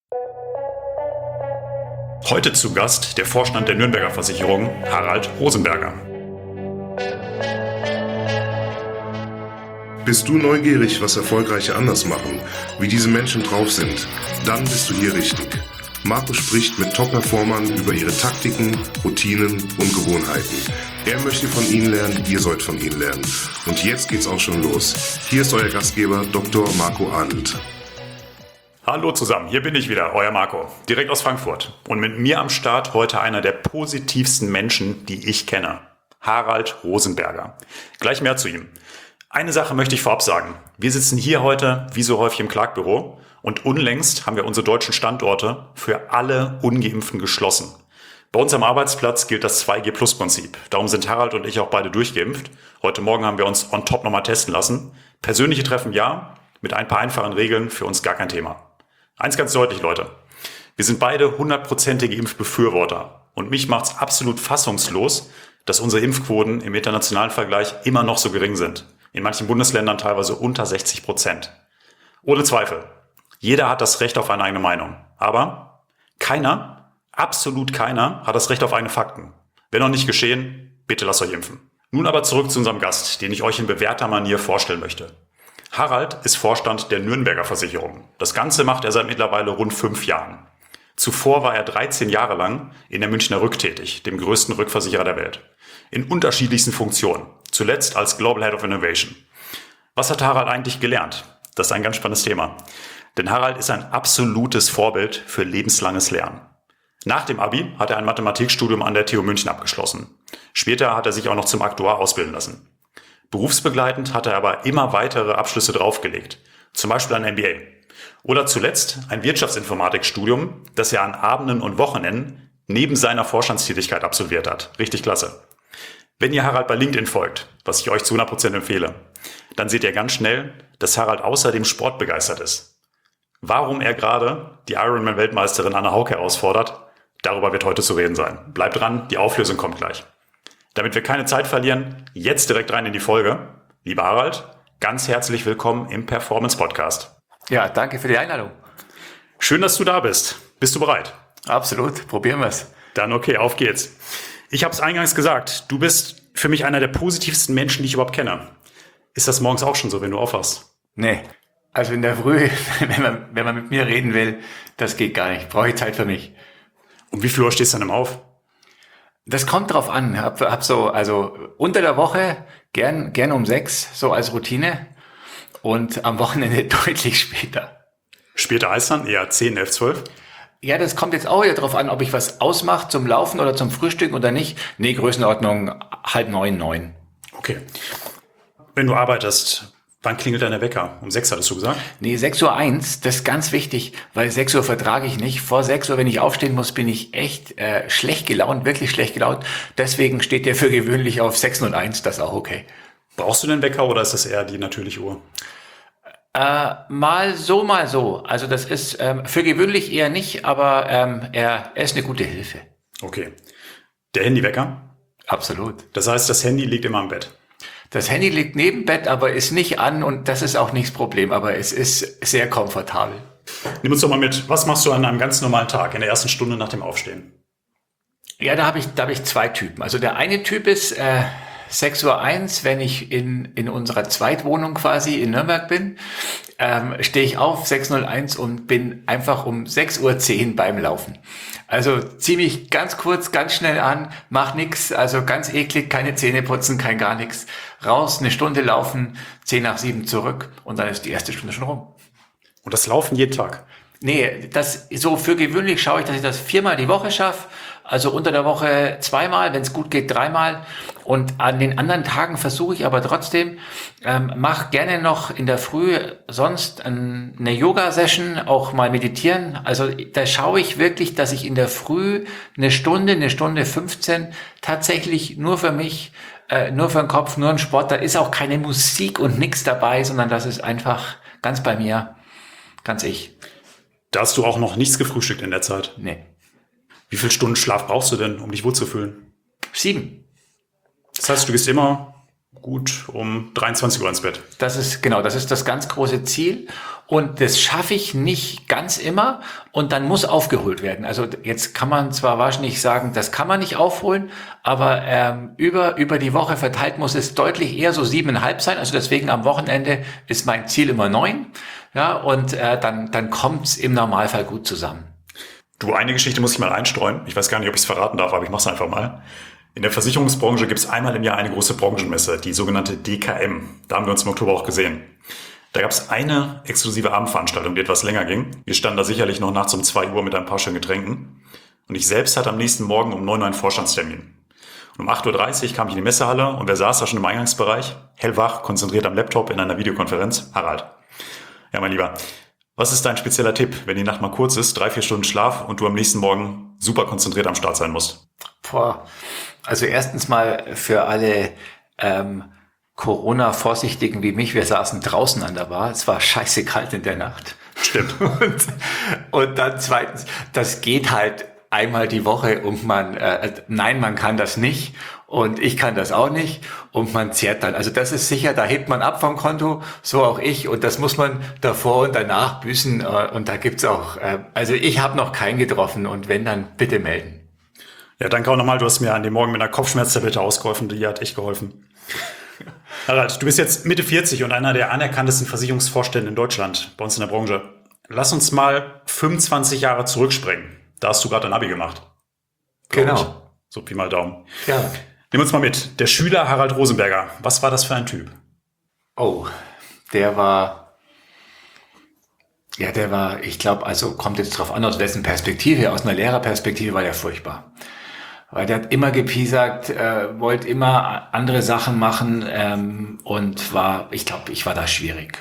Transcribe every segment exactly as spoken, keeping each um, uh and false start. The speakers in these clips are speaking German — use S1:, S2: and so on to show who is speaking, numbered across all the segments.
S1: Heute zu Gast der Vorstand der Nürnberger Versicherung, Harald Rosenberger.
S2: Bist du neugierig, was Erfolgreiche anders machen, wie diese Menschen drauf sind? Dann bist du hier richtig. Marco spricht mit Top-Performern über ihre Taktiken, Routinen und Gewohnheiten. Er möchte von ihnen lernen, ihr sollt von ihnen lernen. Und jetzt geht's auch schon los. Hier ist euer Gastgeber Doktor Marco Arndt.
S1: Hallo zusammen, hier bin ich wieder, euer Marco, direkt aus Frankfurt. Und mit mir am Start heute einer der positivsten Menschen, die ich kenne, Harald Rosenberger. Gleich mehr zu ihm. Eine Sache möchte ich vorab sagen. Wir sitzen hier heute, wie so häufig, im Klagbüro und unlängst haben wir unsere deutschen Standorte für alle Ungeimpften geschlossen. Bei uns am Arbeitsplatz gilt das zwei G Plus Prinzip. Darum sind Harald und ich auch beide durchgeimpft. Heute Morgen haben wir uns on top nochmal testen lassen. Persönliche Treffen ja, mit ein paar einfachen Regeln für uns gar kein Thema. Eins ganz deutlich, Leute. Wir sind beide hundertprozentige Impfbefürworter. Und mich macht's absolut fassungslos, dass unsere Impfquoten im internationalen Vergleich immer noch so gering sind. In manchen Bundesländern teilweise unter sechzig Prozent. Ohne Zweifel. Jeder hat das Recht auf eine eigene Meinung. Aber keiner, absolut keiner, hat das Recht auf eigene Fakten. Wenn noch nicht geschehen, bitte lasst euch impfen. Nun aber zurück zu unserem Gast, den ich euch in bewährter Manier vorstellen möchte. Harald ist Vorstand der Nürnberger Versicherung. Das Ganze macht er seit mittlerweile rund fünf Jahren. Zuvor war er dreizehn Jahre lang in der Münchner Rück tätig, dem größten Rückversicherer der Welt. In unterschiedlichsten Funktionen. Zuletzt als Global Head of Innovation. Was hat Harald eigentlich gelernt? Das ist ein ganz spannendes Thema. Denn Harald ist ein absolutes Vorbild für lebenslanges Lernen. Nach dem Abi hat er ein Mathematikstudium an der T U München abgeschlossen. Später hat er sich auch noch zum Aktuar ausbilden lassen. Berufsbegleitend hat er aber immer weitere Abschlüsse draufgelegt. Zum Beispiel ein M B A. Oder zuletzt ein Wirtschaftsinformatikstudium, das er an Abenden und Wochenenden neben seiner Vorstandstätigkeit absolviert hat. Richtig klasse. Wenn ihr Harald bei LinkedIn folgt, was ich euch zu hundert Prozent empfehle, dann seht ihr ganz schnell, dass Harald außerdem sportbegeistert ist. Warum er gerade die Ironman-Weltmeisterin Anna Haug herausfordert, darüber wird heute zu reden sein. Bleibt dran, die Auflösung kommt gleich. Damit wir keine Zeit verlieren, jetzt direkt rein in die Folge. Lieber Harald, ganz herzlich willkommen im Performance Podcast.
S3: Ja, danke für die Einladung.
S1: Schön, dass du da bist. Bist du bereit?
S3: Absolut, probieren wir es.
S1: Dann okay, auf geht's. Ich habe es eingangs gesagt, du bist für mich einer der positivsten Menschen, die ich überhaupt kenne. Ist das morgens auch schon so, wenn du aufwachst?
S3: Nee, also in der Früh, wenn man, wenn man mit mir reden will, das geht gar nicht. Brauche ich Zeit für mich.
S1: Um wie viel Uhr stehst du dann auf?
S3: Das kommt drauf an. Hab, hab so, also unter der Woche gern, gern um sechs, so als Routine. Und am Wochenende deutlich später.
S1: Später heißt dann eher zehn, elf, zwölf?
S3: Ja, das kommt jetzt auch wieder drauf an, ob ich was ausmache zum Laufen oder zum Frühstücken oder nicht. Nee, Größenordnung halb neun, neun.
S1: Okay. Wenn du arbeitest, wann klingelt dein Wecker? Um sechs hattest du gesagt?
S3: Nee, sechs Uhr eins, das ist ganz wichtig, weil sechs Uhr vertrage ich nicht. Vor sechs Uhr, wenn ich aufstehen muss, bin ich echt äh, schlecht gelaunt, wirklich schlecht gelaunt. Deswegen steht der für gewöhnlich auf sechs null eins, das ist auch okay.
S1: Brauchst du den Wecker oder ist das eher die natürliche Uhr?
S3: Äh, mal so, mal so. Also das ist ähm, für gewöhnlich eher nicht, aber ähm, er, er ist eine gute Hilfe.
S1: Okay. Der Handywecker?
S3: Absolut.
S1: Das heißt, das Handy liegt immer im Bett?
S3: Das Handy liegt neben Bett, aber ist nicht an und das ist auch nicht das Problem, aber es ist sehr komfortabel.
S1: Nimm uns doch mal mit, was machst du an einem ganz normalen Tag, in der ersten Stunde nach dem Aufstehen?
S3: Ja, da habe ich, da habe ich zwei Typen. Also der eine Typ ist äh, sechs Uhr eins, wenn ich in, in unserer Zweitwohnung quasi in Nürnberg bin, ähm, stehe ich auf, sechs null eins und bin einfach um sechs Uhr zehn beim Laufen. Also zieh mich ganz kurz, ganz schnell an, mach nix, also ganz eklig, keine Zähne putzen, kein gar nichts. Raus, eine Stunde laufen, zehn nach sieben zurück und dann ist die erste Stunde schon rum.
S1: Und das Laufen jeden Tag?
S3: Nee, das so für gewöhnlich schaue ich, dass ich das viermal die Woche schaffe. Also unter der Woche zweimal, wenn es gut geht, dreimal. Und an den anderen Tagen versuche ich aber trotzdem, ähm, mach gerne noch in der Früh sonst ein, eine Yoga-Session, auch mal meditieren. Also da schaue ich wirklich, dass ich in der Früh eine Stunde, eine Stunde fünfzehn tatsächlich nur für mich, äh, nur für den Kopf, nur ein Sport. Da ist auch keine Musik und nichts dabei, sondern das ist einfach ganz bei mir, ganz ich.
S1: Da hast du auch noch nichts gefrühstückt in der Zeit?
S3: Nee.
S1: Wie viele Stunden Schlaf brauchst du denn, um dich wohlzufühlen?
S3: Sieben.
S1: Das heißt, du gehst immer Gut um dreiundzwanzig Uhr ins Bett.
S3: Das ist, genau, das ist das ganz große Ziel. Und das schaffe ich nicht ganz immer. Und dann muss aufgeholt werden. Also jetzt kann man zwar wahrscheinlich sagen, das kann man nicht aufholen, aber ähm, über, über die Woche verteilt muss es deutlich eher so siebeneinhalb sein. Also deswegen am Wochenende ist mein Ziel immer neun. Ja, und äh, dann, dann kommt's im Normalfall gut zusammen.
S1: Du, eine Geschichte muss ich mal einstreuen. Ich weiß gar nicht, ob ich es verraten darf, aber ich mache es einfach mal. In der Versicherungsbranche gibt es einmal im Jahr eine große Branchenmesse, die sogenannte D K M. Da haben wir uns im Oktober auch gesehen. Da gab es eine exklusive Abendveranstaltung, die etwas länger ging. Wir standen da sicherlich noch nachts um zwei Uhr mit ein paar schönen Getränken. Und ich selbst hatte am nächsten Morgen um neun Uhr einen Vorstandstermin. Und um acht Uhr dreißig kam ich in die Messehalle und wer saß da schon im Eingangsbereich? Hellwach, konzentriert am Laptop in einer Videokonferenz? Harald. Ja, mein Lieber, was ist dein spezieller Tipp, wenn die Nacht mal kurz ist, drei, vier Stunden Schlaf und du am nächsten Morgen super konzentriert am Start sein musst?
S3: Boah. Also erstens mal für alle ähm, Corona-Vorsichtigen wie mich, wir saßen draußen an der Bar, es war scheiße kalt in der Nacht.
S1: Stimmt.
S3: Und, und dann zweitens, das geht halt einmal die Woche und man, äh, nein, man kann das nicht und ich kann das auch nicht und man zehrt dann. Also das ist sicher, da hebt man ab vom Konto, so auch ich und das muss man davor und danach büßen äh, und da gibt's auch, äh, also ich habe noch keinen getroffen und wenn, dann bitte melden.
S1: Ja, danke auch nochmal. Du hast mir an dem Morgen mit einer Kopfschmerztablette ausgeholfen. Die hat echt geholfen. Harald, du bist jetzt Mitte vierzig und einer der anerkanntesten Versicherungsvorstände in Deutschland, bei uns in der Branche. Lass uns mal fünfundzwanzig Jahre zurückspringen. Da hast du gerade ein Abi gemacht.
S3: Genau.
S1: Ich. So Pi mal Daumen.
S3: Ja.
S1: Nimm uns mal mit. Der Schüler Harald Rosenberger. Was war das für ein Typ?
S3: Oh, der war... Ja, der war, ich glaube, also kommt jetzt drauf an, aus wessen Perspektive, aus einer Lehrerperspektive war der furchtbar. Weil der hat immer gepiesackt, äh, wollte immer andere Sachen machen ähm, und war, ich glaube, ich war da schwierig.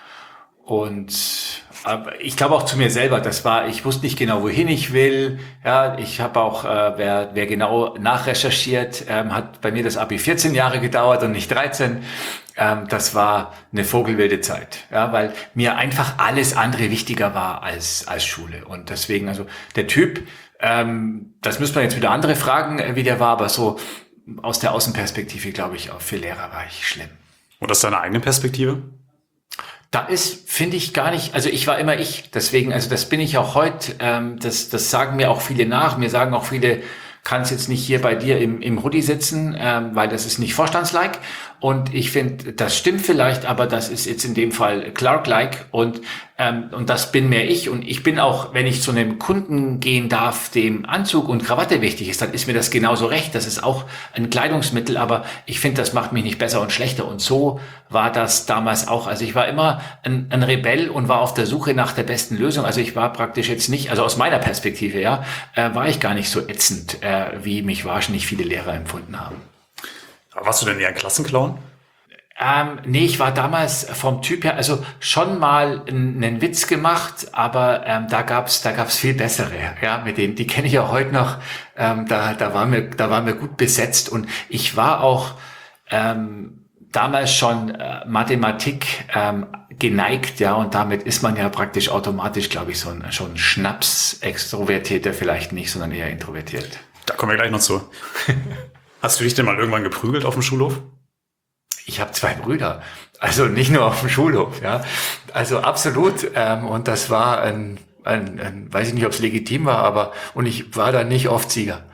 S3: Und aber ich glaube auch zu mir selber, das war, ich wusste nicht genau, wohin ich will. Ja, ich habe auch, äh, wer, wer genau nachrecherchiert, ähm, hat bei mir das Abi vierzehn Jahre gedauert und nicht dreizehn. Ähm, das war eine vogelwilde Zeit, ja, weil mir einfach alles andere wichtiger war als als Schule. Und deswegen, also der Typ, ähm, das müsste man jetzt wieder andere fragen, wie der war, aber so aus der Außenperspektive, glaube ich, auch für Lehrer war ich schlimm.
S1: Und aus deiner eigenen Perspektive?
S3: Da ist, finde ich, gar nicht, also ich war immer ich, deswegen, also das bin ich auch heute, ähm, das, das sagen mir auch viele nach, mir sagen auch viele, kannst jetzt nicht hier bei dir im, im Hoodie sitzen, ähm, weil das ist nicht vorstandslike. Und ich finde, das stimmt vielleicht, aber das ist jetzt in dem Fall Clark-like und ähm, und das bin mehr ich. Und ich bin auch, wenn ich zu einem Kunden gehen darf, dem Anzug und Krawatte wichtig ist, dann ist mir das genauso recht. Das ist auch ein Kleidungsmittel, aber ich finde, das macht mich nicht besser und schlechter. Und so war das damals auch. Also ich war immer ein, ein Rebell und war auf der Suche nach der besten Lösung. Also ich war praktisch jetzt nicht, also aus meiner Perspektive, ja, äh, war ich gar nicht so ätzend, äh, wie mich wahrscheinlich viele Lehrer empfunden haben.
S1: Aber warst du denn eher ein Klassenclown?
S3: Ähm, nee, ich war damals vom Typ her, also schon mal einen Witz gemacht, aber ähm, da gab's, da gab's viel bessere, ja, mit denen, die kenne ich ja heute noch. Ähm, da, da waren wir, da waren wir gut besetzt und ich war auch ähm, damals schon äh, Mathematik ähm, geneigt, ja, und damit ist man ja praktisch automatisch, glaube ich, so ein schon Schnaps-Extrovertierter, vielleicht nicht, sondern eher introvertiert.
S1: Da kommen wir gleich noch zu. Hast du dich denn mal irgendwann geprügelt auf dem Schulhof?
S3: Ich habe zwei Brüder, also nicht nur auf dem Schulhof, ja, also absolut. Ähm, und das war ein, ein, ein, weiß ich nicht, ob es legitim war, aber und ich war da nicht oft Sieger.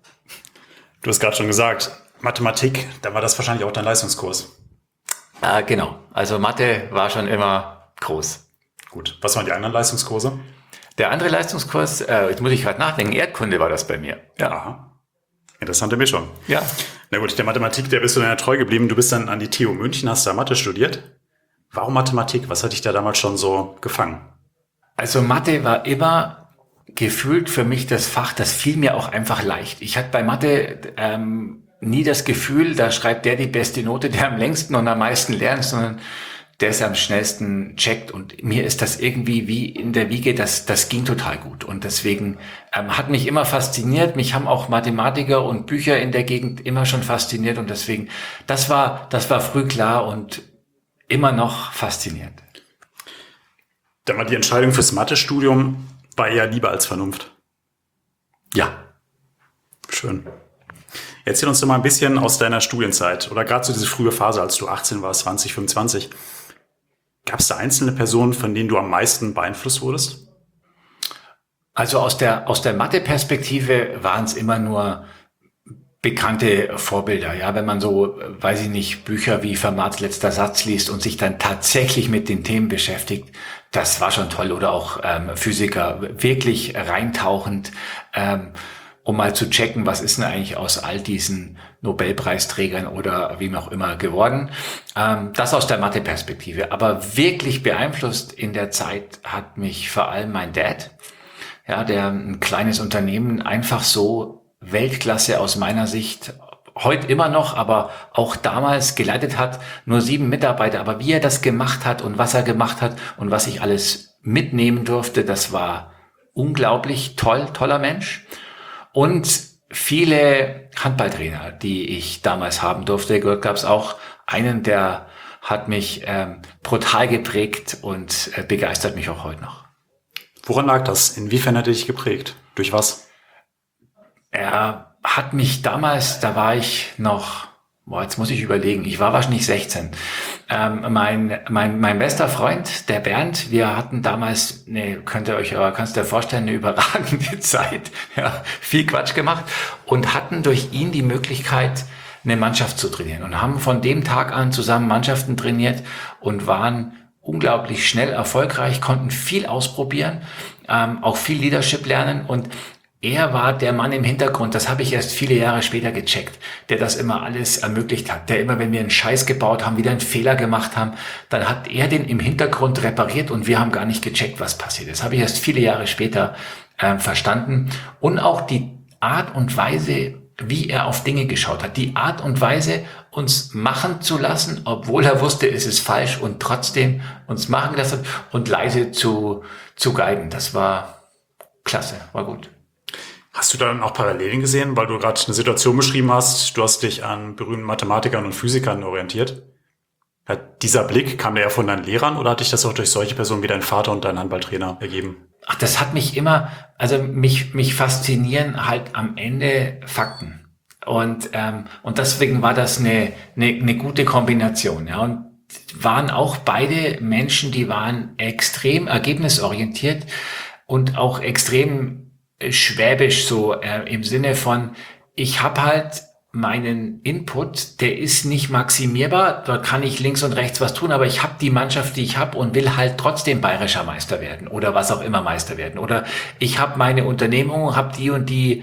S1: Du hast gerade schon gesagt, Mathematik, da war das wahrscheinlich auch dein Leistungskurs.
S3: Äh, genau, also Mathe war schon immer groß.
S1: Gut, was waren die anderen Leistungskurse?
S3: Der andere Leistungskurs, äh, jetzt muss ich gerade nachdenken, Erdkunde war das bei mir. Ja.
S1: Aha. Interessante Mischung.
S3: Ja.
S1: Na gut, der Mathematik, der bist du dann ja treu geblieben. Du bist dann an die T U München, hast da Mathe studiert. Warum Mathematik? Was hat dich da damals schon so gefangen?
S3: Also Mathe war immer gefühlt für mich das Fach, das fiel mir auch einfach leicht. Ich hatte bei Mathe ähm, nie das Gefühl, da schreibt der die beste Note, der am längsten und am meisten lernt, sondern der es am schnellsten checkt. Und mir ist das irgendwie wie in der Wiege, das, das ging total gut. Und deswegen ähm, hat mich immer fasziniert. Mich haben auch Mathematiker und Bücher in der Gegend immer schon fasziniert. Und deswegen, das war, das war früh klar und immer noch faszinierend.
S1: Dann war die Entscheidung fürs Erzähl uns doch mal ein bisschen aus deiner Studienzeit oder gerade so diese frühe Phase, als du achtzehn warst, zwanzig, fünfundzwanzig. Gab es da einzelne Personen, von denen du am meisten beeinflusst wurdest?
S3: Also aus der, aus der Mathe-Perspektive waren es immer nur bekannte Vorbilder, ja, wenn man so, weiß ich nicht, Bücher wie Fermats letzter Satz liest und sich dann tatsächlich mit den Themen beschäftigt, das war schon toll. Oder auch ähm, Physiker, wirklich reintauchend, ähm, um mal zu checken, was ist denn eigentlich aus all diesen Nobelpreisträgern oder wie auch immer geworden. Ähm, das aus der Mathe-Perspektive. Aber wirklich beeinflusst in der Zeit hat mich vor allem mein Dad, ja, der ein kleines Unternehmen einfach so Weltklasse aus meiner Sicht, heute immer noch, aber auch damals geleitet hat, nur sieben Mitarbeiter. Aber wie er das gemacht hat und was er gemacht hat und was ich alles mitnehmen durfte, das war unglaublich toll, toller Mensch. Und viele Handballtrainer, die ich damals haben durfte, gab es auch einen, der hat mich ähm, brutal geprägt und äh, begeistert mich auch heute noch.
S1: Woran lag das? Inwiefern hat er dich geprägt? Durch was?
S3: Er hat mich damals, da war ich noch, boah, jetzt muss ich überlegen, ich war wahrscheinlich sechzehn. Ähm, mein, mein, mein bester Freund, der Bernd, wir hatten damals, ne, könnt ihr euch aber, kannst du dir vorstellen, eine überragende Zeit, ja, viel Quatsch gemacht und hatten durch ihn die Möglichkeit, eine Mannschaft zu trainieren und haben von dem Tag an zusammen Mannschaften trainiert und waren unglaublich schnell erfolgreich, konnten viel ausprobieren, ähm, auch viel Leadership lernen und er war der Mann im Hintergrund, das habe ich erst viele Jahre später gecheckt, der das immer alles ermöglicht hat, der immer, wenn wir einen Scheiß gebaut haben, wieder einen Fehler gemacht haben, dann hat er den im Hintergrund repariert und wir haben gar nicht gecheckt, was passiert ist. Das habe ich erst viele Jahre später äh, verstanden und auch die Art und Weise, wie er auf Dinge geschaut hat, die Art und Weise, uns machen zu lassen, obwohl er wusste, es ist falsch und trotzdem uns machen lassen und leise zu, zu guiden. Das war klasse, war gut.
S1: Hast du dann auch Parallelen gesehen, weil du gerade eine Situation beschrieben hast, du hast dich an berühmten Mathematikern und Physikern orientiert? Hat dieser Blick, kam der ja von deinen Lehrern oder hat dich das auch durch solche Personen wie dein Vater und dein Handballtrainer ergeben?
S3: Ach, das hat mich immer, also mich mich faszinieren halt am Ende Fakten. Und ähm, und deswegen war das eine eine, eine gute Kombination, ja. Und waren auch beide Menschen, die waren extrem ergebnisorientiert und auch extrem schwäbisch, so äh, im Sinne von, ich habe halt meinen Input, der ist nicht maximierbar, da kann ich links und rechts was tun, aber ich habe die Mannschaft, die ich habe und will halt trotzdem bayerischer Meister werden oder was auch immer Meister werden. Oder ich habe meine Unternehmung, habe die und die,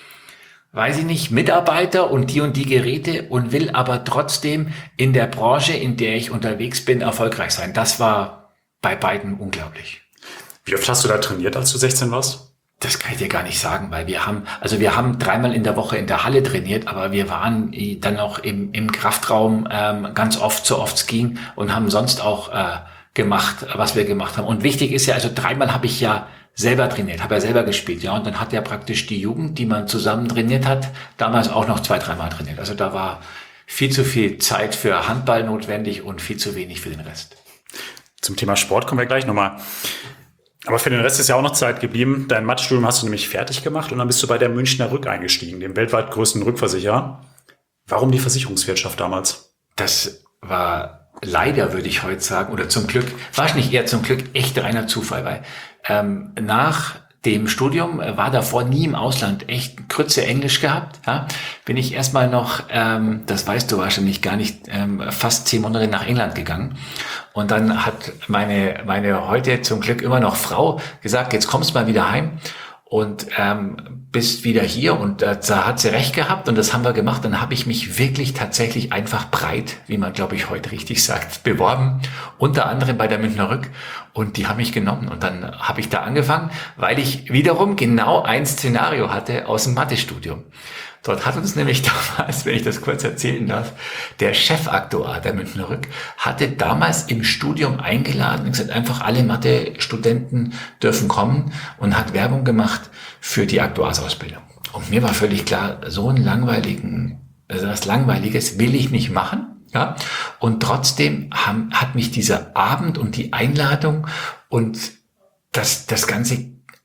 S3: weiß ich nicht, Mitarbeiter und die und die Geräte und will aber trotzdem in der Branche, in der ich unterwegs bin, erfolgreich sein. Das war bei beiden unglaublich.
S1: Wie oft hast du da trainiert, als du sechzehn warst?
S3: Das kann ich dir gar nicht sagen, weil wir haben, also wir haben dreimal in der Woche in der Halle trainiert, aber wir waren dann auch im, im Kraftraum ähm, ganz oft, so oft es ging und haben sonst auch äh, gemacht, was wir gemacht haben. Und wichtig ist ja, also dreimal habe ich ja selber trainiert, habe ja selber gespielt, ja, und dann hat ja praktisch die Jugend, die man zusammen trainiert hat, damals auch noch zwei, dreimal trainiert. Also da war viel zu viel Zeit für Handball notwendig und viel zu wenig für den Rest.
S1: Zum Thema Sport kommen wir gleich nochmal. Aber für den Rest ist ja auch noch Zeit geblieben. Dein Mathestudium hast du nämlich fertig gemacht und dann bist du bei der Münchner Rück eingestiegen, dem weltweit größten Rückversicherer. Warum die Versicherungswirtschaft damals?
S3: Das war leider, würde ich heute sagen, oder zum Glück, wahrscheinlich eher zum Glück echt reiner Zufall, weil ähm, nach dem Studium war davor nie im Ausland, echt Krütze Englisch gehabt, ja, bin ich erstmal noch, ähm, das weißt du wahrscheinlich gar nicht, ähm, fast zehn Monate nach England gegangen und dann hat meine meine heute zum Glück immer noch Frau gesagt, jetzt kommst du mal wieder heim und ähm, bist wieder hier und äh, da hat sie recht gehabt und das haben wir gemacht. Dann habe ich mich wirklich tatsächlich einfach breit, wie man glaube ich heute richtig sagt, beworben, unter anderem bei der Münchner Rück und die haben mich genommen und dann habe ich da angefangen, weil ich wiederum genau ein Szenario hatte aus dem Mathestudium. Dort hat uns nämlich damals, wenn ich das kurz erzählen darf, der Chefaktuar der Münchner Rück hatte damals im Studium eingeladen und gesagt, einfach alle Mathe-Studenten dürfen kommen und hat Werbung gemacht für die Aktuarsausbildung. Und mir war völlig klar, so einen langweiligen, also was Langweiliges will ich nicht machen. Ja, und trotzdem haben, hat mich dieser Abend und die Einladung und das, das Ganze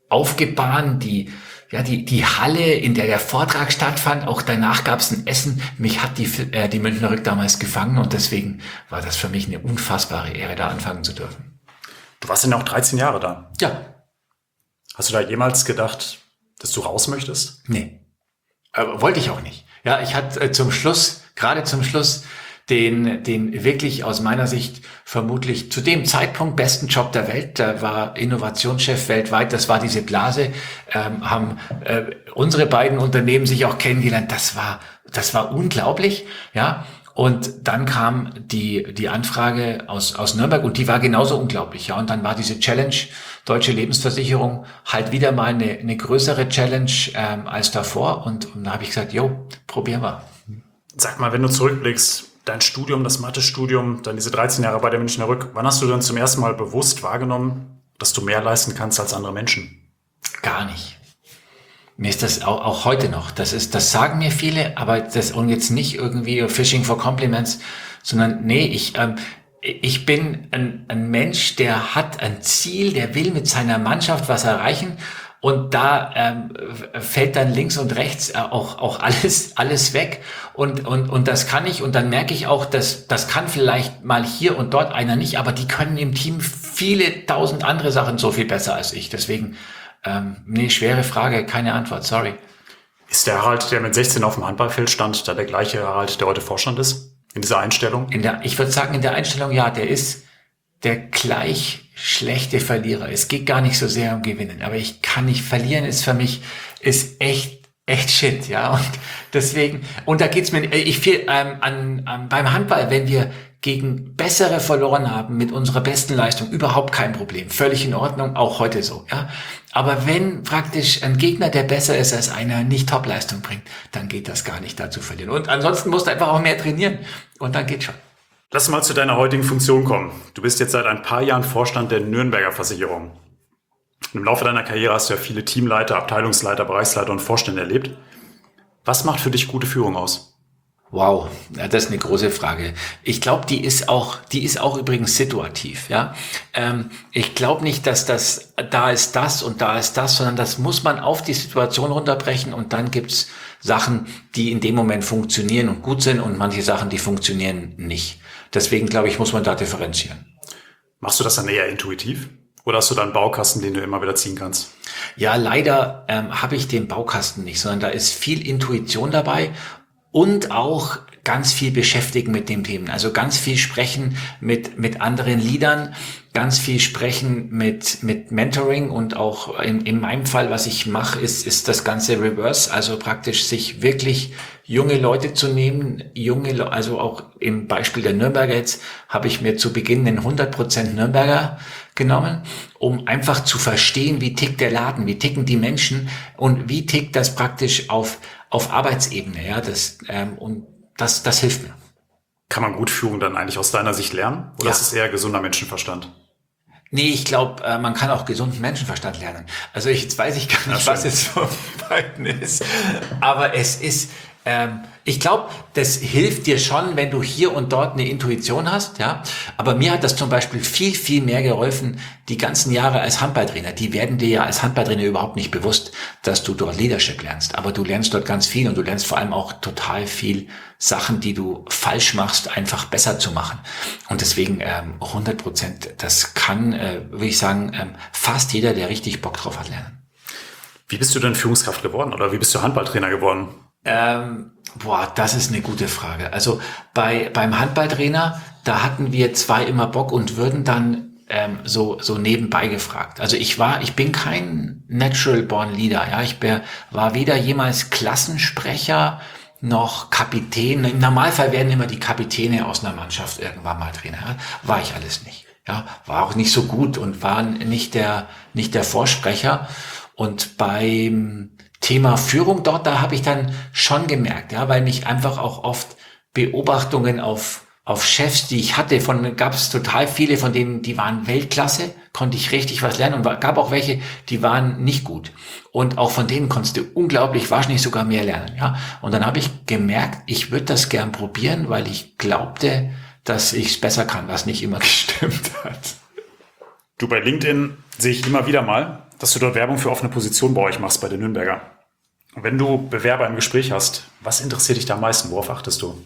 S3: aufgebahnt, die ja die die Halle, in der der Vortrag stattfand. Auch danach gab es ein Essen. Mich hat die äh, die Münchner Rück damals gefangen und deswegen war das für mich eine unfassbare Ehre, da anfangen zu dürfen.
S1: Du warst ja auch dreizehn Jahre da.
S3: Ja.
S1: Hast du da jemals gedacht, dass du raus möchtest?
S3: Nee. Äh, wollte ich auch nicht. Ja, ich hatte äh, zum Schluss, gerade zum Schluss, den, den wirklich aus meiner Sicht vermutlich zu dem Zeitpunkt besten Job der Welt. Da war Innovationschef weltweit. Das war diese Blase. Ähm, haben äh, unsere beiden Unternehmen sich auch kennengelernt. Das war, das war unglaublich. Ja. Und dann kam die, die Anfrage aus, aus Nürnberg und die war genauso unglaublich. Ja. Und dann war diese Challenge Deutsche Lebensversicherung halt wieder mal eine, eine größere Challenge ähm, als davor. Und, und da habe ich gesagt, jo, probieren wir.
S1: Sag mal, wenn du zurückblickst, dein Studium, das Mathe-Studium, dann diese dreizehn Jahre bei der Münchner Rück, wann hast du dann zum ersten Mal bewusst wahrgenommen, dass du mehr leisten kannst als andere Menschen?
S3: Gar nicht. Mir ist das auch, auch heute noch. Das ist, das sagen mir viele, aber das, und jetzt nicht irgendwie Fishing for Compliments, sondern nee, ich, ähm, ich bin ein, ein Mensch, der hat ein Ziel, der will mit seiner Mannschaft was erreichen. Und da ähm, fällt dann links und rechts auch auch alles alles weg und und und das kann ich und dann merke ich auch, dass das kann vielleicht mal hier und dort einer nicht, aber die können im Team viele tausend andere Sachen so viel besser als ich. Deswegen ähm, nee, schwere Frage, keine Antwort, sorry.
S1: Ist der Harald, der mit sechzehn auf dem Handballfeld stand, da der gleiche Harald, der heute Vorstand ist? In dieser Einstellung?
S3: In der, ich würde sagen, in der Einstellung ja, der ist der gleich schlechte Verlierer. Es geht gar nicht so sehr um Gewinnen, aber ich kann nicht verlieren, ist für mich, ist echt, echt shit, ja, und deswegen, und da geht's mir, ich viel, ähm, an, an, beim Handball, wenn wir gegen bessere verloren haben mit unserer besten Leistung, überhaupt kein Problem, völlig in Ordnung, auch heute so, ja, aber wenn praktisch ein Gegner, der besser ist als einer, nicht Topleistung bringt, dann geht das gar nicht, da zu verlieren, und ansonsten musst du einfach auch mehr trainieren, und dann geht's schon.
S1: Lass mal zu deiner heutigen Funktion kommen. Du bist jetzt seit ein paar Jahren Vorstand der Nürnberger Versicherung. Im Laufe deiner Karriere hast du ja viele Teamleiter, Abteilungsleiter, Bereichsleiter und Vorstände erlebt. Was macht für dich gute Führung aus?
S3: Wow, ja, das ist eine große Frage. Ich glaube, die ist auch, die ist auch übrigens situativ. Ja, ähm, ich glaube nicht, dass das da ist das und da ist das, sondern das muss man auf die Situation runterbrechen und dann gibt's Sachen, die in dem Moment funktionieren und gut sind und manche Sachen, die funktionieren nicht. Deswegen glaube ich, muss man da differenzieren.
S1: Machst du das dann eher intuitiv? Oder hast du da einen Baukasten, den du immer wieder ziehen kannst?
S3: Ja, leider ähm, habe ich den Baukasten nicht, sondern da ist viel Intuition dabei und auch ganz viel beschäftigen mit dem Themen. Also ganz viel sprechen mit mit anderen Leadern, ganz viel sprechen mit mit Mentoring und auch in, in meinem Fall, was ich mache, ist ist das ganze Reverse, also praktisch sich wirklich junge Leute zu nehmen, junge, also auch im Beispiel der Nürnberger jetzt habe ich mir zu Beginn den hundert Prozent Nürnberger genommen, um einfach zu verstehen, wie tickt der Laden, wie ticken die Menschen und wie tickt das praktisch auf auf Arbeitsebene, ja, das ähm, und das das hilft mir.
S1: Kann man gut Führung dann eigentlich aus deiner Sicht lernen? Oder
S3: Ja.
S1: ist es eher gesunder Menschenverstand?
S3: Nee, ich glaube, äh, man kann auch gesunden Menschenverstand lernen. Also ich, jetzt weiß ich gar nicht,
S1: Ja,
S3: was es von beiden ist. Aber es ist, ähm, ich glaube, das hilft dir schon, wenn du hier und dort eine Intuition hast, ja. Aber mir hat das zum Beispiel viel, viel mehr geholfen, die ganzen Jahre als Handballtrainer. Die werden dir ja als Handballtrainer überhaupt nicht bewusst, dass du dort Leadership lernst. Aber du lernst dort ganz viel und du lernst vor allem auch total viel Sachen, die du falsch machst, einfach besser zu machen. Und deswegen ähm, hundert Prozent, das kann, äh, würde ich sagen, ähm, fast jeder, der richtig Bock drauf hat, lernen.
S1: Wie bist du denn Führungskraft geworden? Oder wie bist du Handballtrainer geworden?
S3: Ähm, boah, das ist eine gute Frage. Also bei beim Handballtrainer, da hatten wir zwei immer Bock und würden dann ähm, so so nebenbei gefragt. Also ich war, ich bin kein Natural Born Leader. Ja, ich wär, war weder jemals Klassensprecher noch Kapitän. Im Normalfall werden immer die Kapitäne aus einer Mannschaft irgendwann mal Trainer. Ja? War ich alles nicht. Ja, war auch nicht so gut und war nicht der nicht der Vorsprecher. Und beim Thema Führung dort, da habe ich dann schon gemerkt, ja, weil mich einfach auch oft Beobachtungen auf auf Chefs, die ich hatte, von gab es total viele, von denen, die waren Weltklasse, konnte ich richtig was lernen und gab auch welche, die waren nicht gut. Und auch von denen konntest du unglaublich, wahrscheinlich sogar mehr lernen, ja. Und dann habe ich gemerkt, ich würde das gern probieren, weil ich glaubte, dass ich es besser kann, was nicht immer gestimmt hat.
S1: Du, bei LinkedIn sehe ich immer wieder mal, dass du dort Werbung für offene Positionen bei euch machst, bei den Nürnberger. Wenn du Bewerber im Gespräch hast, was interessiert dich da am meisten? Worauf achtest du?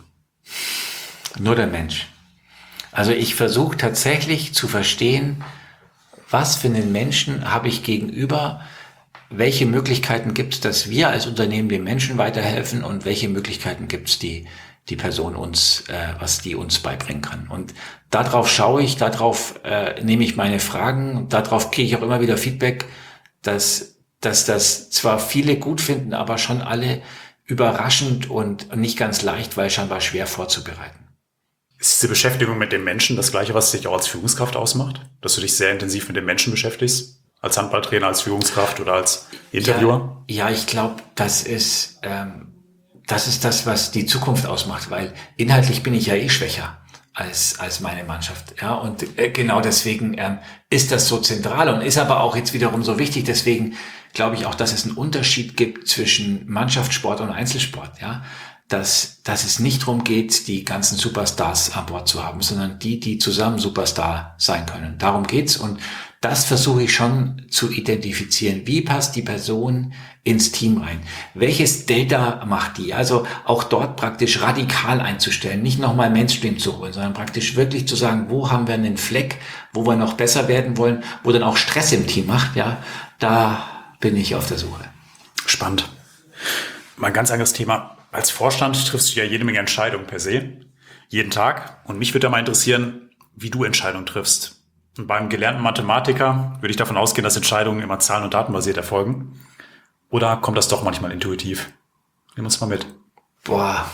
S3: Nur der Mensch. Also ich versuche tatsächlich zu verstehen, was für einen Menschen habe ich gegenüber, welche Möglichkeiten gibt es, dass wir als Unternehmen den Menschen weiterhelfen und welche Möglichkeiten gibt es, die die Person uns, äh, was die uns beibringen kann. Und darauf schaue ich, darauf äh, nehme ich meine Fragen, darauf kriege ich auch immer wieder Feedback, dass, dass das zwar viele gut finden, aber schon alle überraschend und nicht ganz leicht, weil scheinbar schwer vorzubereiten.
S1: Ist diese Beschäftigung mit dem Menschen das Gleiche, was dich auch als Führungskraft ausmacht? Dass du dich sehr intensiv mit dem Menschen beschäftigst? Als Handballtrainer, als Führungskraft oder als Interviewer?
S3: Ja, ja ich glaube, das ist, ähm, das ist das, was die Zukunft ausmacht, weil inhaltlich bin ich ja eh schwächer als, als meine Mannschaft. Ja, und äh, genau deswegen ähm, ist das so zentral und ist aber auch jetzt wiederum so wichtig. Deswegen glaube ich auch, dass es einen Unterschied gibt zwischen Mannschaftssport und Einzelsport. Ja, dass, dass es nicht darum geht, die ganzen Superstars an Bord zu haben, sondern die, die zusammen Superstar sein können. Darum geht's und das versuche ich schon zu identifizieren. Wie passt die Person ins Team rein? Welches Delta macht die? Also auch dort praktisch radikal einzustellen, nicht nochmal Mainstream zu holen, sondern praktisch wirklich zu sagen, wo haben wir einen Fleck, wo wir noch besser werden wollen, wo dann auch Stress im Team macht. Ja, da bin ich auf der Suche.
S1: Spannend. Mal ein ganz anderes Thema. Als Vorstand triffst du ja jede Menge Entscheidungen per se, jeden Tag. Und mich würde da mal interessieren, wie du Entscheidungen triffst. Und beim gelernten Mathematiker würde ich davon ausgehen, dass Entscheidungen immer zahlen- und datenbasiert erfolgen. Oder kommt das doch manchmal intuitiv? Nimm uns mal mit.
S3: Boah.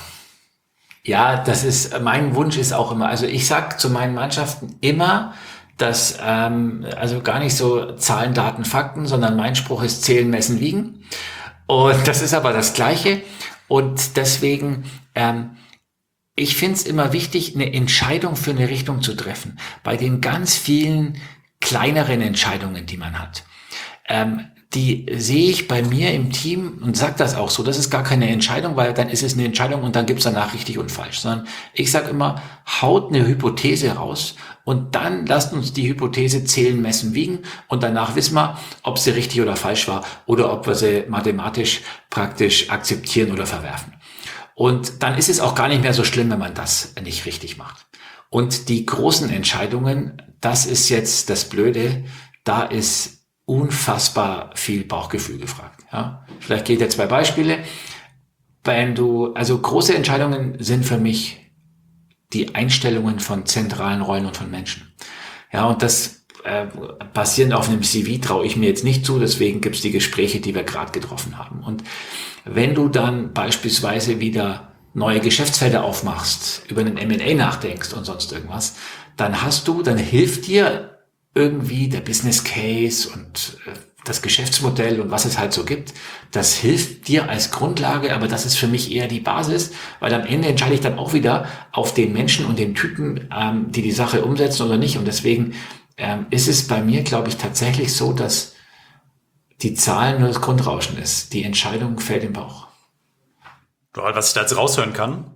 S3: Ja, das ist, mein Wunsch ist auch immer, also ich sag zu meinen Mannschaften immer, dass, ähm, also gar nicht so Zahlen, Daten, Fakten, sondern mein Spruch ist zählen, messen, wiegen. Und das ist aber das Gleiche. Und deswegen, ähm, ich finde es immer wichtig, eine Entscheidung für eine Richtung zu treffen. Bei den ganz vielen kleineren Entscheidungen, die man hat. Ähm, die sehe ich bei mir im Team und sage das auch so. Das ist gar keine Entscheidung, weil dann ist es eine Entscheidung und dann gibt's danach richtig und falsch. Sondern ich sage immer, haut eine Hypothese raus und dann lasst uns die Hypothese zählen, messen, wiegen und danach wissen wir, ob sie richtig oder falsch war oder ob wir sie mathematisch praktisch akzeptieren oder verwerfen. Und dann ist es auch gar nicht mehr so schlimm, wenn man das nicht richtig macht. Und die großen Entscheidungen, das ist jetzt das Blöde, da ist unfassbar viel Bauchgefühl gefragt. Ja, vielleicht geht ja zwei Beispiele. Wenn du, also große Entscheidungen sind für mich die Einstellungen von zentralen Rollen und von Menschen. Ja, und das äh, basierend auf einem C V traue ich mir jetzt nicht zu, deswegen gibt's die Gespräche, die wir gerade getroffen haben. Und wenn du dann beispielsweise wieder neue Geschäftsfelder aufmachst, über einen M und A nachdenkst und sonst irgendwas, dann hast du, dann hilft dir irgendwie der Business Case und das Geschäftsmodell und was es halt so gibt, das hilft dir als Grundlage, aber das ist für mich eher die Basis, weil am Ende entscheide ich dann auch wieder auf den Menschen und den Typen, ähm, die die Sache umsetzen oder nicht. Und deswegen ähm, ist es bei mir, glaube ich, tatsächlich so, dass die Zahlen nur das Grundrauschen ist. Die Entscheidung fällt im Bauch.
S1: Was ich da jetzt raushören kann,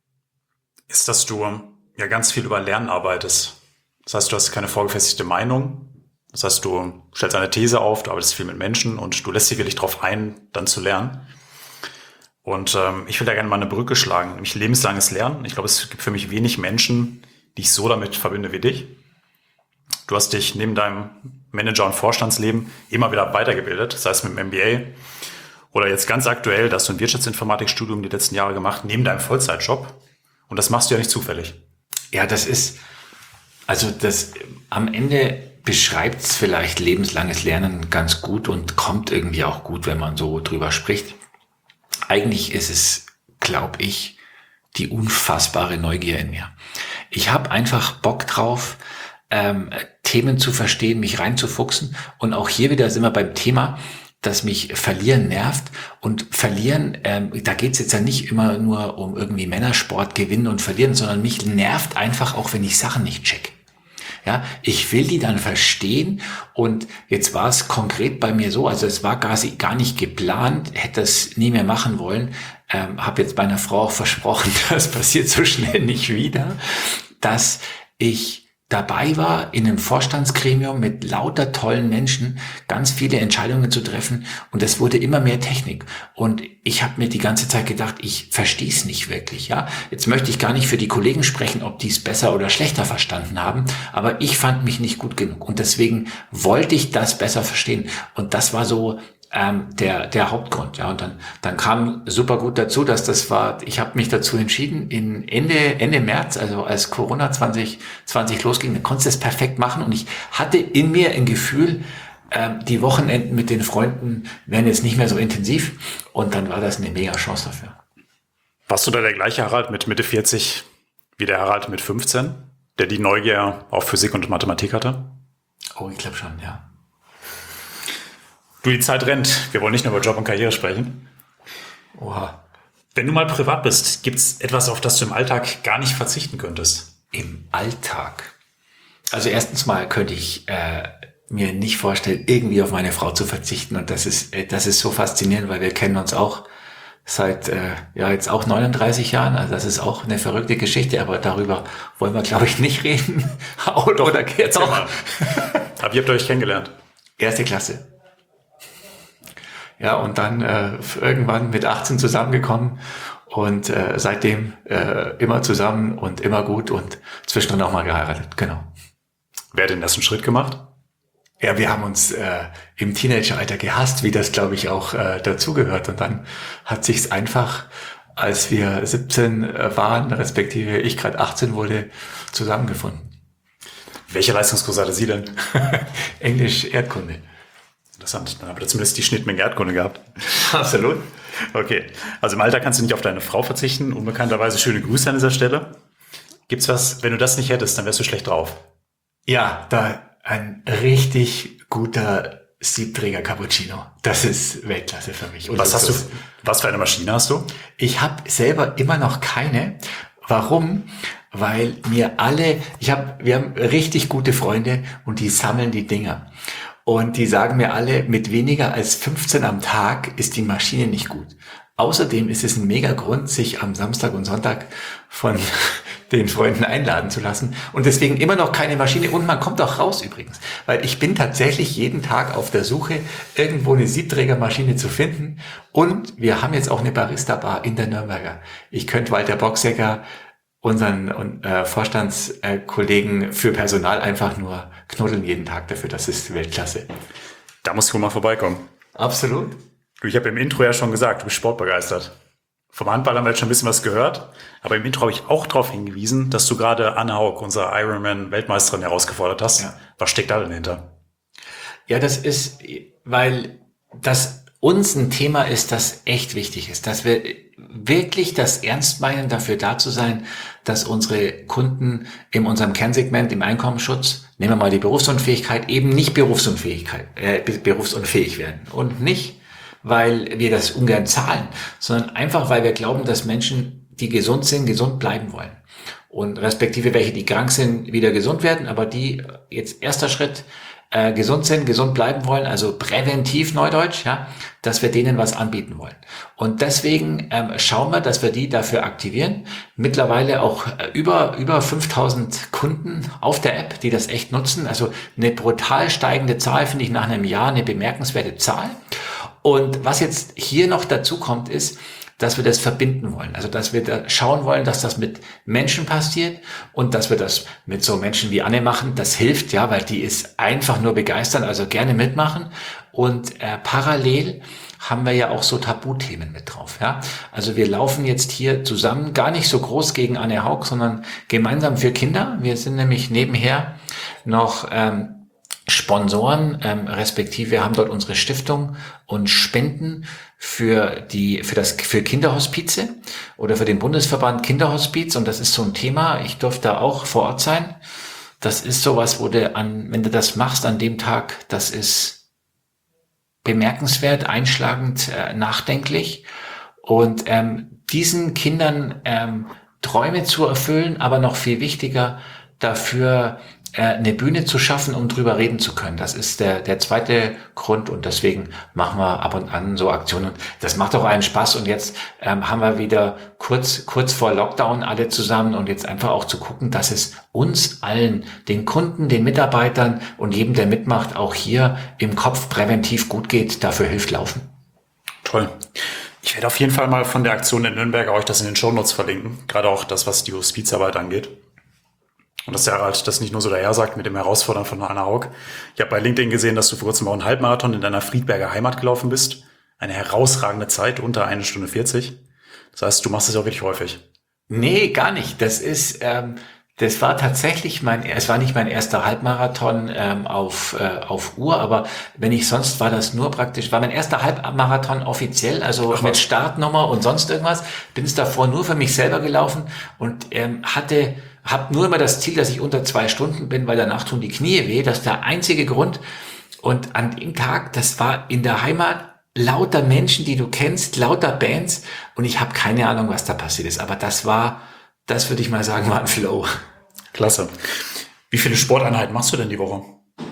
S1: ist, dass du ja ganz viel über Lernen arbeitest. Das heißt, du hast keine vorgefestigte Meinung. Das heißt, du stellst eine These auf, du arbeitest viel mit Menschen und du lässt dich wirklich darauf ein, dann zu lernen. Und ähm, ich will da gerne mal eine Brücke schlagen, nämlich lebenslanges Lernen. Ich glaube, es gibt für mich wenig Menschen, die ich so damit verbinde wie dich. Du hast dich neben deinem Manager- und Vorstandsleben immer wieder weitergebildet, das heißt mit dem M B A oder jetzt ganz aktuell, da hast du ein Wirtschaftsinformatikstudium die letzten Jahre gemacht, neben deinem Vollzeitjob. Und das machst du ja nicht zufällig.
S3: Ja, das ist... Also das am Ende beschreibt es vielleicht lebenslanges Lernen ganz gut und kommt irgendwie auch gut, wenn man so drüber spricht. Eigentlich ist es, glaube ich, die unfassbare Neugier in mir. Ich habe einfach Bock drauf, ähm, Themen zu verstehen, mich reinzufuchsen. Und auch hier wieder sind wir beim Thema, dass mich Verlieren nervt. Und Verlieren, ähm, da geht es jetzt ja nicht immer nur um irgendwie Männersport, Gewinnen und Verlieren, sondern mich nervt einfach auch, wenn ich Sachen nicht check. Ja, ich will die dann verstehen und jetzt war es konkret bei mir so, also es war gar, gar nicht geplant, hätte es nie mehr machen wollen, ähm, habe jetzt meiner Frau auch versprochen, das passiert so schnell nicht wieder, dass ich dabei war, in einem Vorstandsgremium mit lauter tollen Menschen ganz viele Entscheidungen zu treffen und es wurde immer mehr Technik. Und ich habe mir die ganze Zeit gedacht, ich verstehe es nicht wirklich. Ja, jetzt möchte ich gar nicht für die Kollegen sprechen, ob die es besser oder schlechter verstanden haben, aber ich fand mich nicht gut genug und deswegen wollte ich das besser verstehen. Und das war so Ähm, der der Hauptgrund, ja, und dann dann kam super gut dazu, dass das war, ich habe mich dazu entschieden, in Ende Ende März, also als Corona zwanzig zwanzig losging, dann konntest du es perfekt machen und ich hatte in mir ein Gefühl, ähm, die Wochenenden mit den Freunden werden jetzt nicht mehr so intensiv und dann war das eine mega Chance dafür.
S1: Warst du da der gleiche Harald mit Mitte vierzig wie der Harald mit fünfzehn, der die Neugier auf Physik und Mathematik hatte?
S3: Oh, ich glaube schon, ja.
S1: Du, die Zeit rennt. Wir wollen nicht nur über Job und Karriere sprechen.
S3: Oha.
S1: Wenn du mal privat bist, gibt's etwas, auf das du im Alltag gar nicht verzichten könntest?
S3: Im Alltag? Also erstens mal könnte ich äh, mir nicht vorstellen, irgendwie auf meine Frau zu verzichten. Und das ist äh, das ist so faszinierend, weil wir kennen uns auch seit äh, ja jetzt auch neununddreißig Jahren. Also das ist auch eine verrückte Geschichte, aber darüber wollen wir, glaube ich, nicht reden. oder oder jetzt auch.
S1: Aber wie habt ihr euch kennengelernt?
S3: Erste Klasse. Ja, und dann äh, irgendwann mit achtzehn zusammengekommen und äh, seitdem äh, immer zusammen und immer gut und zwischendrin auch mal geheiratet, genau.
S1: Wer hat den ersten Schritt gemacht?
S3: Ja, wir haben uns äh, im Teenageralter gehasst, wie das, glaube ich, auch äh, dazugehört. Und dann hat sich's einfach, als wir siebzehn äh, waren, respektive ich gerade achtzehn wurde, zusammengefunden.
S1: Welche Leistungskurs hatte sie denn?
S3: Englisch, Erdkunde.
S1: Interessant, dann habt ihr zumindest die Schnittmenge Erdkunde gehabt.
S3: Absolut.
S1: Okay, also im Alter kannst du nicht auf deine Frau verzichten. Unbekannterweise schöne Grüße an dieser Stelle. Gibt's was, wenn du das nicht hättest, dann wärst du schlecht drauf?
S3: Ja, da ein richtig guter Siebträger Cappuccino. Das ist Weltklasse für mich. Und
S1: was hast du,
S3: das,
S1: was für eine Maschine hast du?
S3: Ich habe selber immer noch keine. Warum? Weil mir alle, ich habe, wir haben richtig gute Freunde und die sammeln die Dinger. Und die sagen mir alle, mit weniger als fünfzehn am Tag ist die Maschine nicht gut. Außerdem ist es ein mega Grund, sich am Samstag und Sonntag von den Freunden einladen zu lassen. Und deswegen immer noch keine Maschine. Und man kommt auch raus übrigens. Weil ich bin tatsächlich jeden Tag auf der Suche, irgendwo eine Siebträgermaschine zu finden. Und wir haben jetzt auch eine Barista-Bar in der Nürnberger. Ich könnte Walter Boxegger, unseren äh, Vorstandskollegen für Personal, einfach nur knuddeln jeden Tag dafür. Das ist Weltklasse.
S1: Da musst du mal vorbeikommen.
S3: Absolut.
S1: Ich habe im Intro ja schon gesagt, du bist sportbegeistert. Vom Handball haben wir jetzt schon ein bisschen was gehört, aber im Intro habe ich auch darauf hingewiesen, dass du gerade Anne Haug, unsere Ironman-Weltmeisterin, herausgefordert hast. Ja. Was steckt da denn hinter?
S3: Ja, das ist, weil das uns ein Thema ist, das echt wichtig ist, dass wir wirklich das ernst meinen, dafür da zu sein, dass unsere Kunden in unserem Kernsegment, im Einkommensschutz, nehmen wir mal die Berufsunfähigkeit, eben nicht Berufsunfähigkeit, äh, berufsunfähig werden. Und nicht, weil wir das ungern zahlen, sondern einfach, weil wir glauben, dass Menschen, die gesund sind, gesund bleiben wollen. Und respektive welche, die krank sind, wieder gesund werden, aber die jetzt erster Schritt äh, gesund sind, gesund bleiben wollen, also präventiv Neudeutsch, ja, dass wir denen was anbieten wollen. Und deswegen ähm, schauen wir, dass wir die dafür aktivieren. Mittlerweile auch äh, über über fünftausend Kunden auf der App, die das echt nutzen. Also eine brutal steigende Zahl, finde ich nach einem Jahr eine bemerkenswerte Zahl. Und was jetzt hier noch dazu kommt, ist, dass wir das verbinden wollen. Also, dass wir da schauen wollen, dass das mit Menschen passiert und dass wir das mit so Menschen wie Anne machen. Das hilft, ja, weil die ist einfach nur begeistern, also gerne mitmachen. Und äh, parallel haben wir ja auch so Tabuthemen mit drauf, ja. Also wir laufen jetzt hier zusammen, gar nicht so groß gegen Anne Haug, sondern gemeinsam für Kinder. Wir sind nämlich nebenher noch ähm, Sponsoren, ähm, respektive wir haben dort unsere Stiftung und Spenden für die für das für Kinderhospize oder für den Bundesverband Kinderhospiz, und das ist so ein Thema. Ich durfte da auch vor Ort sein. Das ist sowas, wo du an, wenn du das machst an dem Tag, das ist bemerkenswert, einschlagend, äh, nachdenklich, und ähm, diesen Kindern ähm, Träume zu erfüllen, aber noch viel wichtiger dafür äh, eine Bühne zu schaffen, um drüber reden zu können. Das ist der, der zweite Grund und deswegen machen wir ab und an so Aktionen. Und das macht auch einen Spaß und jetzt ähm, haben wir wieder kurz, kurz vor Lockdown alle zusammen und jetzt einfach auch zu gucken, dass es uns allen, den Kunden, den Mitarbeitern und jedem, der mitmacht, auch hier im Kopf präventiv gut geht. Dafür hilft Laufen.
S1: Toll. Ich werde auf jeden Fall mal von der Aktion in Nürnberg euch das in den Shownotes verlinken. Gerade auch das, was die Hospizarbeit angeht. Und dass der Harald das nicht nur so daher sagt mit dem Herausfordern von Anna Haug. Ich habe bei LinkedIn gesehen, dass du vor kurzem auch einen Halbmarathon in deiner Friedberger Heimat gelaufen bist. Eine herausragende Zeit, unter eine Stunde vierzig. Das heißt, du machst es auch wirklich häufig.
S3: Nee, gar nicht. Das ist, ähm, das war tatsächlich mein, es war nicht mein erster Halbmarathon ähm, auf äh, auf Uhr, aber wenn ich sonst war das nur praktisch, war mein erster Halbmarathon offiziell, also Ach, mit Startnummer und sonst irgendwas. Bin es davor nur für mich selber gelaufen und ähm, hatte, habe nur immer das Ziel, dass ich unter zwei Stunden bin, weil danach tun die Knie weh. Das ist der einzige Grund. Und an dem Tag, das war in der Heimat. Lauter Menschen, die du kennst, lauter Bands und ich habe keine Ahnung, was da passiert ist. Aber das war, das würde ich mal sagen, war ein Flow.
S1: Klasse. Wie viele Sporteinheiten machst du denn die Woche?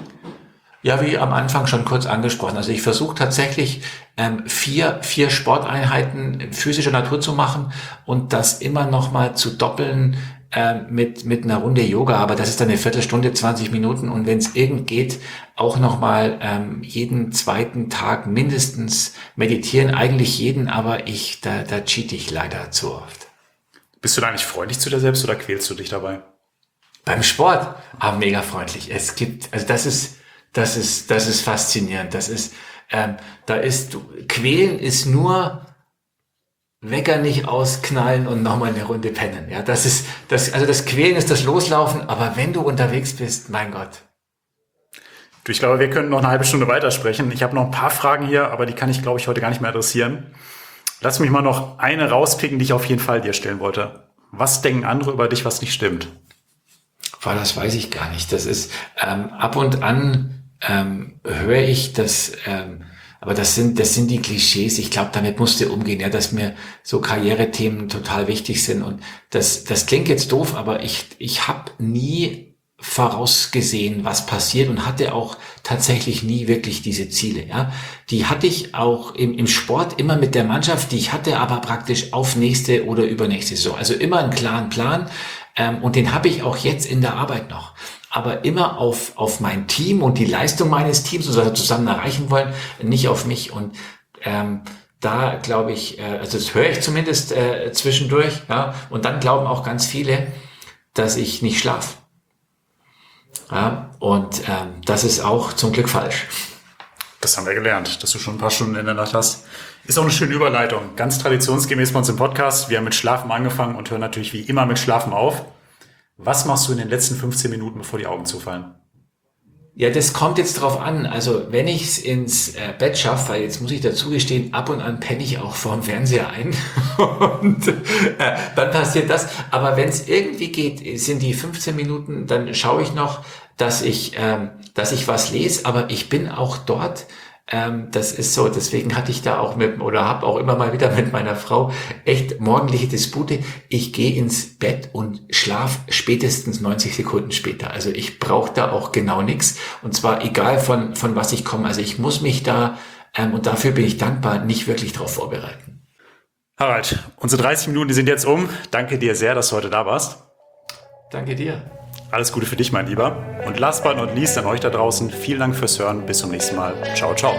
S3: Ja, wie am Anfang schon kurz angesprochen. Also ich versuche tatsächlich ähm, vier, vier Sporteinheiten physischer Natur zu machen und das immer noch mal zu doppeln äh, mit mit einer Runde Yoga. Aber das ist dann eine Viertelstunde, zwanzig Minuten und wenn es irgend geht, auch noch mal ähm, jeden zweiten Tag mindestens meditieren. Eigentlich jeden, aber ich da da cheate ich leider zu oft.
S1: Bist du da nicht freundlich zu dir selbst oder quälst du dich dabei?
S3: Beim Sport, aber mega freundlich. Es gibt, also das ist, das ist, das ist faszinierend. Das ist, ähm, da ist, quälen ist nur Wecker nicht ausknallen und nochmal eine Runde pennen. Ja, das ist, das, also das Quälen ist das Loslaufen, aber wenn du unterwegs bist, mein Gott.
S1: Du, ich glaube, wir können noch eine halbe Stunde weitersprechen. Ich habe noch ein paar Fragen hier, aber die kann ich, glaube ich, heute gar nicht mehr adressieren. Lass mich mal noch eine rauspicken, die ich auf jeden Fall dir stellen wollte. Was denken andere über dich, was nicht stimmt?
S3: Boah, das weiß ich gar nicht. Das ist ähm, ab und an ähm, höre ich das, ähm, aber das sind das sind die Klischees. Ich glaube, damit musst du umgehen, ja, dass mir so Karrierethemen total wichtig sind. Und das das klingt jetzt doof, aber ich ich habe nie vorausgesehen, was passiert und hatte auch tatsächlich nie wirklich diese Ziele. Ja, die hatte ich auch im, im Sport immer mit der Mannschaft, die ich hatte, aber praktisch auf nächste oder übernächste Saison. Also immer einen klaren Plan. Ähm, und den habe ich auch jetzt in der Arbeit noch. Aber immer auf auf mein Team und die Leistung meines Teams, was wir zusammen erreichen wollen, nicht auf mich. Und ähm, da glaube ich, äh, also das höre ich zumindest äh, zwischendurch. Ja, und dann glauben auch ganz viele, dass ich nicht schlafe. Ja, und ähm, das ist auch zum Glück falsch.
S1: Das haben wir gelernt, dass du schon ein paar Stunden in der Nacht hast. Ist auch eine schöne Überleitung. Ganz traditionsgemäß bei uns im Podcast. Wir haben mit Schlafen angefangen und hören natürlich wie immer mit Schlafen auf. Was machst du in den letzten fünfzehn Minuten, bevor die Augen zufallen?
S3: Ja, das kommt jetzt drauf an. Also wenn ich es ins äh, Bett schaffe, weil jetzt muss ich dazu gestehen, ab und an penne ich auch vorm Fernseher ein und äh, dann passiert das. Aber wenn es irgendwie geht, sind die fünfzehn Minuten, dann schaue ich noch, dass ich, ähm, dass ich was lese. Aber ich bin auch dort. Ähm, das ist so, deswegen hatte ich da auch mit, oder habe auch immer mal wieder mit meiner Frau echt morgendliche Dispute. Ich gehe ins Bett und schlaf spätestens neunzig Sekunden später. Also ich brauche da auch genau nichts. Und zwar egal von von was ich komme. Also ich muss mich da, ähm, und dafür bin ich dankbar, nicht wirklich darauf vorbereiten.
S1: Harald, unsere dreißig Minuten, die sind jetzt um. Danke dir sehr, dass du heute da warst.
S3: Danke dir.
S1: Alles Gute für dich, mein Lieber. Und last but not least an euch da draußen, vielen Dank fürs Hören. Bis zum nächsten Mal. Ciao, ciao.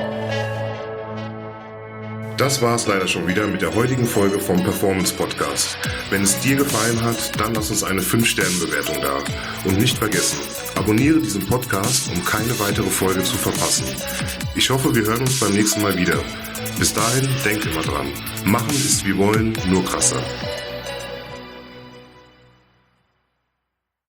S2: Das war es leider schon wieder mit der heutigen Folge vom Performance Podcast. Wenn es dir gefallen hat, dann lass uns eine fünf Sterne Bewertung da. Und nicht vergessen, abonniere diesen Podcast, um keine weitere Folge zu verpassen. Ich hoffe, wir hören uns beim nächsten Mal wieder. Bis dahin, denk immer dran. Machen ist wie wollen, nur krasser.